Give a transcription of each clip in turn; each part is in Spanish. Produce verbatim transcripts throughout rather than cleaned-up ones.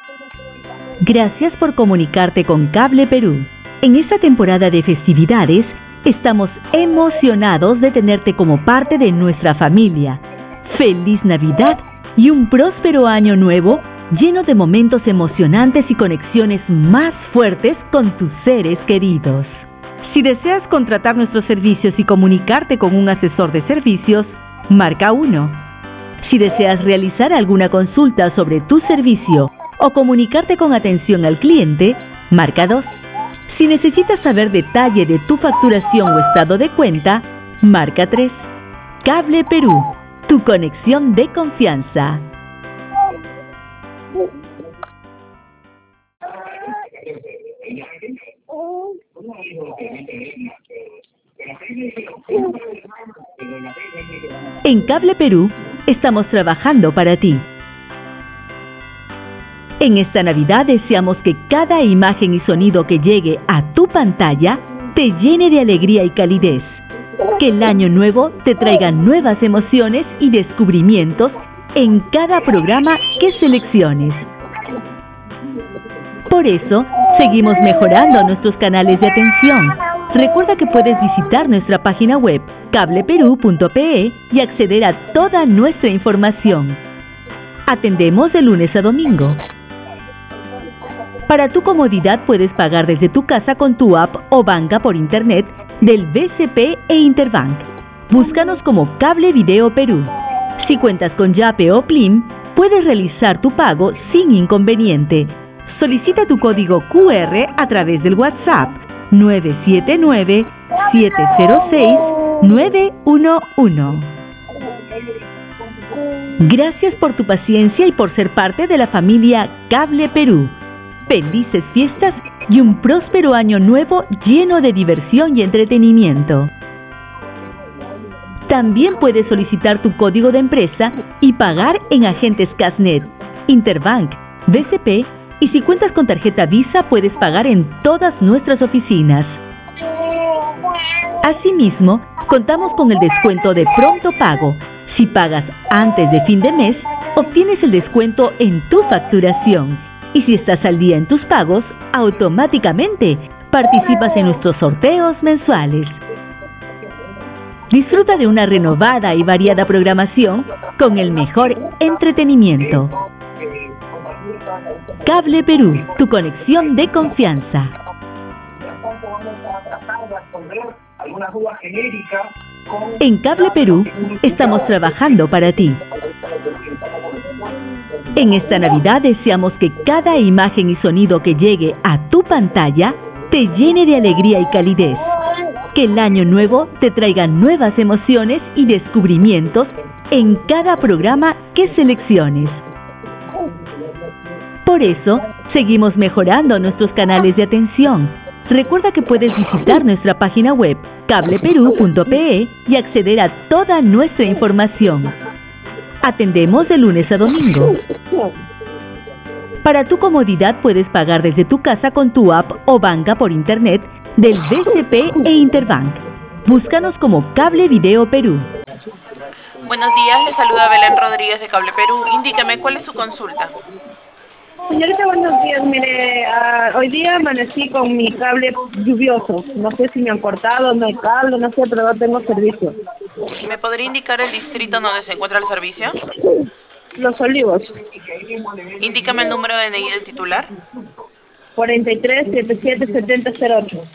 Gracias por comunicarte con Cable Perú. En esta temporada de festividades, estamos emocionados de tenerte como parte de nuestra familia. ¡Feliz Navidad y un próspero año nuevo lleno de momentos emocionantes y conexiones más fuertes con tus seres queridos! Si deseas contratar nuestros servicios y comunicarte con un asesor de servicios, marca uno. Si deseas realizar alguna consulta sobre tu servicio o comunicarte con atención al cliente, marca dos. Si necesitas saber detalle de tu facturación o estado de cuenta, marca tres. Cable Perú, tu conexión de confianza. En Cable Perú, estamos trabajando para ti. En esta Navidad deseamos que cada imagen y sonido que llegue a tu pantalla te llene de alegría y calidez. Que el año nuevo te traiga nuevas emociones y descubrimientos en cada programa que selecciones. Por eso, seguimos mejorando nuestros canales de atención. Recuerda que puedes visitar nuestra página web cable perú punto pe y acceder a toda nuestra información. Atendemos de lunes a domingo. Para tu comodidad puedes pagar desde tu casa con tu app o banca por internet del B C P e Interbank. Búscanos como Cable Video Perú. Si cuentas con Yape o Plim, puedes realizar tu pago sin inconveniente. Solicita tu código Q R a través del WhatsApp nueve siete nueve, siete cero seis, nueve uno uno. Gracias por tu paciencia y por ser parte de la familia Cable Perú. Felices fiestas y un próspero año nuevo lleno de diversión y entretenimiento. También puedes solicitar tu código de empresa y pagar en agentes Casnet, Interbank, B C P y si cuentas con tarjeta Visa puedes pagar en todas nuestras oficinas. Asimismo, contamos con el descuento de pronto pago. Si pagas antes de fin de mes, obtienes el descuento en tu facturación. Y si estás al día en tus pagos, automáticamente participas en nuestros sorteos mensuales. Disfruta de una renovada y variada programación con el mejor entretenimiento. Cable Perú, tu conexión de confianza. En Cable Perú, estamos trabajando para ti. En esta Navidad deseamos que cada imagen y sonido que llegue a tu pantalla te llene de alegría y calidez. Que el año nuevo te traiga nuevas emociones y descubrimientos en cada programa que selecciones. Por eso, seguimos mejorando nuestros canales de atención. Recuerda que puedes visitar nuestra página web cable perú punto pe y acceder a toda nuestra información. Atendemos de lunes a domingo. Para tu comodidad puedes pagar desde tu casa con tu app o banca por internet del B C P e Interbank. Búscanos como Cable Video Perú. Buenos días, le saluda Belén Rodríguez de Cable Perú. Indíqueme, ¿cuál es su consulta? Señorita, buenos días. Mire, uh, hoy día amanecí con mi cable lluvioso. No sé si me han cortado, no hay cable, no sé, pero no tengo servicio. ¿Me podría indicar el distrito donde se encuentra el servicio? Los Olivos. Indícame el número de N I del titular. cuarenta y tres, setenta y siete, setenta, cero ocho.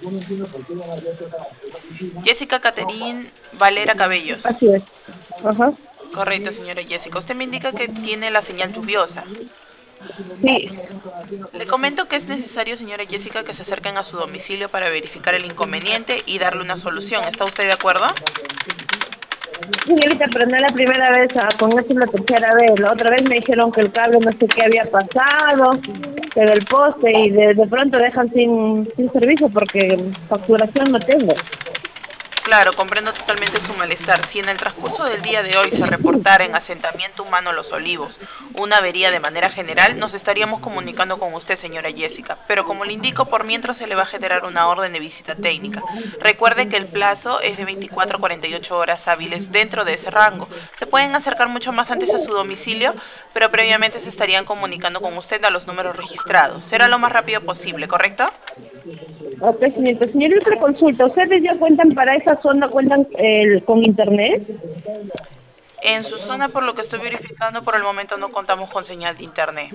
Jessica Caterín Valera Cabellos. Así es. Ajá. Correcto, señora Jessica. Usted me indica que tiene la señal lluviosa. Sí. Le comento que es necesario, señora Jessica, que se acerquen a su domicilio para verificar el inconveniente y darle una solución. ¿Está usted de acuerdo? Señorita, pero no es la primera vez, ah, con esto es la tercera vez. La otra vez me dijeron que el cable no sé qué había pasado, pero el poste, y de, de pronto dejan sin, sin servicio porque facturación no tengo. Claro, comprendo totalmente su malestar. Si en el transcurso del día de hoy se reportara en Asentamiento Humano Los Olivos una avería de manera general, nos estaríamos comunicando con usted, señora Jessica. Pero como le indico, por mientras se le va a generar una orden de visita técnica. Recuerde que el plazo es de veinticuatro a cuarenta y ocho horas hábiles dentro de ese rango. Se pueden acercar mucho más antes a su domicilio, pero previamente se estarían comunicando con usted a los números registrados. Será lo más rápido posible, ¿correcto? Ok, señorita. Señorita, otra consulta. ¿Ustedes ya cuentan para esa zona, cuentan eh, con internet? En su zona, por lo que estoy verificando, por el momento no contamos con señal de internet.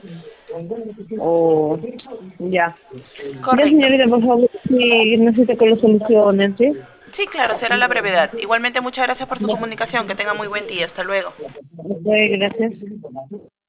Oh, ya. Ya, Correcto. señorita, por favor, sí, necesito que lo solucionen, ¿sí? Sí, claro, será la brevedad. Igualmente, muchas gracias por su comunicación. Que tenga muy buen día. Hasta luego. Ok, gracias.